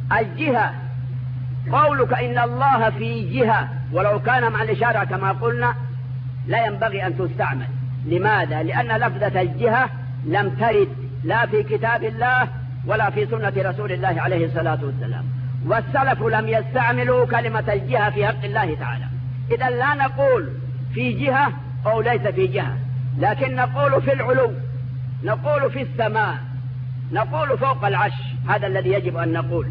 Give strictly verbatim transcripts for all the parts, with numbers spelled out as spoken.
الجهة قولك إن الله في جهة ولو كان مع الإشارة كما قلنا لا ينبغي أن تستعمل. لماذا؟ لأن لفظة الجهة لم ترد لا في كتاب الله ولا في سنة رسول الله عليه الصلاة والسلام، والسلف لم يستعملوا كلمة الجهة في حق الله تعالى. إذا لا نقول في جهة أو ليس في جهة، لكن نقول في العلو، نقول في السماء، نقول فوق العرش، هذا الذي يجب أن نقول.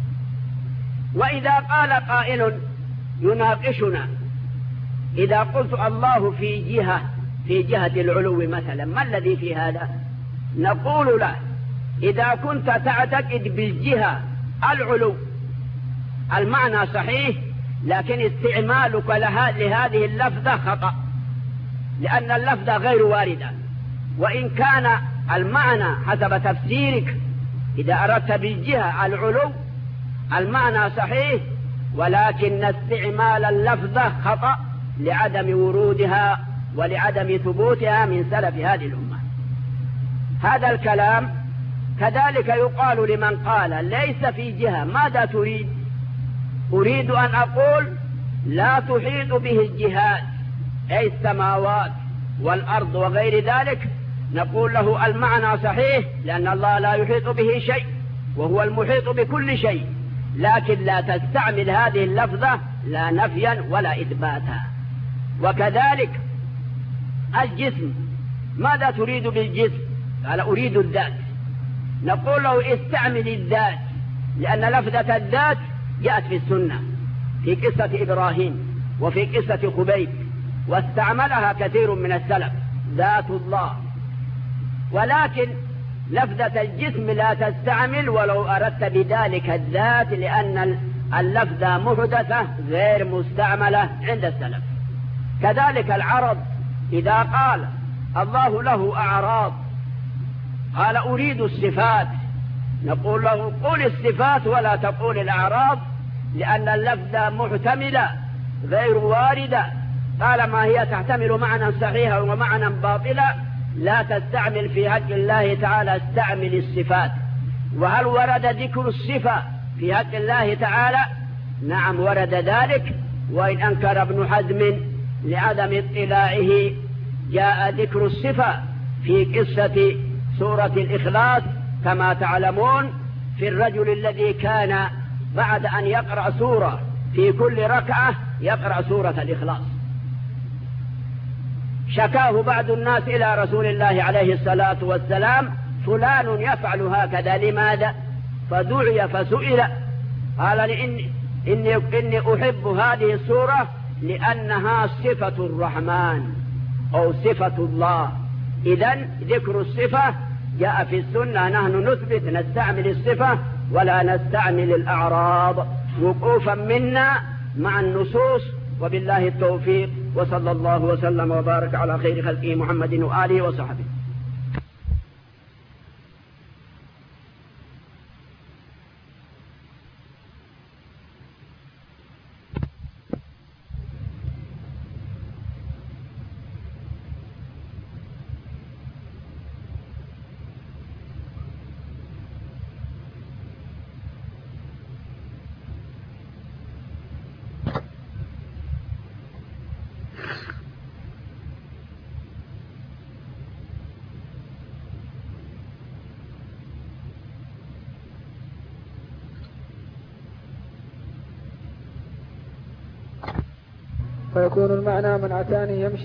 وإذا قال قائل يناقشنا إذا قلت الله في جهة في جهة العلو مثلا، ما الذي في هذا؟ نقول له إذا كنت تعتقد بالجهة العلو المعنى صحيح، لكن استعمالك لها لهذه اللفظة خطأ، لأن اللفظة غير واردة. وإن كان المعنى حسب تفسيرك إذا أردت بالجهة العلو المعنى صحيح، ولكن استعمال اللفظة خطأ لعدم ورودها ولعدم ثبوتها من سلف هذه الأمة. هذا الكلام كذلك يقال لمن قال ليس في جهة. ماذا تريد؟ أريد أن أقول لا تحيط به الجهات، أي السماوات والأرض وغير ذلك. نقول له المعنى صحيح، لأن الله لا يحيط به شيء وهو المحيط بكل شيء، لكن لا تستعمل هذه اللفظة لا نفيا ولا إثباتا. وكذلك الجسم، ماذا تريد بالجسم؟ قال أريد الذات. نقول له استعمل الذات، لأن لفظة الذات جاءت في السنة في قصة إبراهيم وفي قصة خبيب، واستعملها كثير من السلف، ذات الله. ولكن لفظة الجسم لا تستعمل ولو أردت بذلك الذات، لأن اللفظة محدثة غير مستعملة عند السلف. كذلك العرض، إذا قال الله له أعراض قال أريد الصفات، نقول له قل الصفات ولا تقول الأعراض، لأن اللفظة محتملة غير واردة. طالما هي تحتمل معنى صحيحا ومعنى باطلا لا تستعمل في حق الله تعالى، استعمل الصفات. وهل ورد ذكر الصفة في حق الله تعالى؟ نعم ورد ذلك، وإن أنكر ابن حزم لعدم اطلاعه جاء ذكر الصفة في قصة سورة الإخلاص كما تعلمون، في الرجل الذي كان بعد أن يقرأ سورة في كل ركعة يقرأ سورة الإخلاص. شكاه بعض الناس إلى رسول الله عليه الصلاة والسلام، فلان يفعل هكذا لماذا؟ فدعي فسئل قال إني, إني, إني أحب هذه السورة لأنها صفة الرحمن أو صفة الله. إذن ذكر الصفة جاء في السنة، نحن نثبت نستعمل الصفة ولا نستعمل الأعراض، وقوفا منا مع النصوص. وبالله التوفيق، وصلى الله وسلم وبارك على خير خلقه محمد وآله وصحبه. فيكون المعنى من أتاني يمشي